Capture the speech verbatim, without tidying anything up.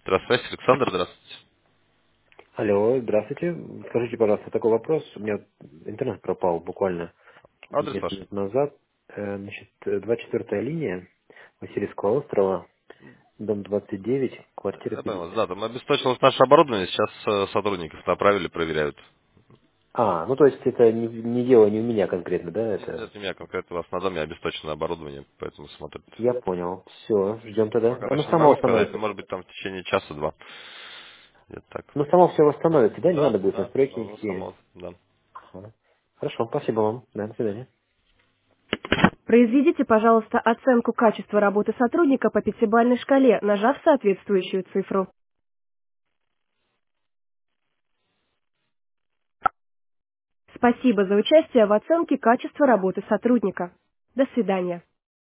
Здравствуйте, Александр, здравствуйте. Алло, здравствуйте. Скажите, пожалуйста, такой вопрос. У меня интернет пропал буквально Адрес несколько ваш? минут назад. Э, Значит, э, двадцать четвёртая линия Васильевского острова, дом двадцать девять, квартира Я понял, пятьдесят. да, там обесточилось наше оборудование, сейчас э, сотрудников направили, проверяют. А, ну то есть это не, не дело не у меня конкретно, да, Нет, это... нет, у меня конкретно у вас на доме обесточено оборудование, поэтому смотрят. Я понял. Все, ждем тогда. Пока Оно точно не само могу сказать, но восстановится. может быть там в течение часа-два. Где-то так. Ну само все восстановится, да? Не Да, надо будет да, настройки должно никакие. само, да. Ага. Хорошо, спасибо вам. Да, до свидания. Произведите, пожалуйста, оценку качества работы сотрудника по пятибалльной шкале, нажав соответствующую цифру. Спасибо за участие в оценке качества работы сотрудника. До свидания.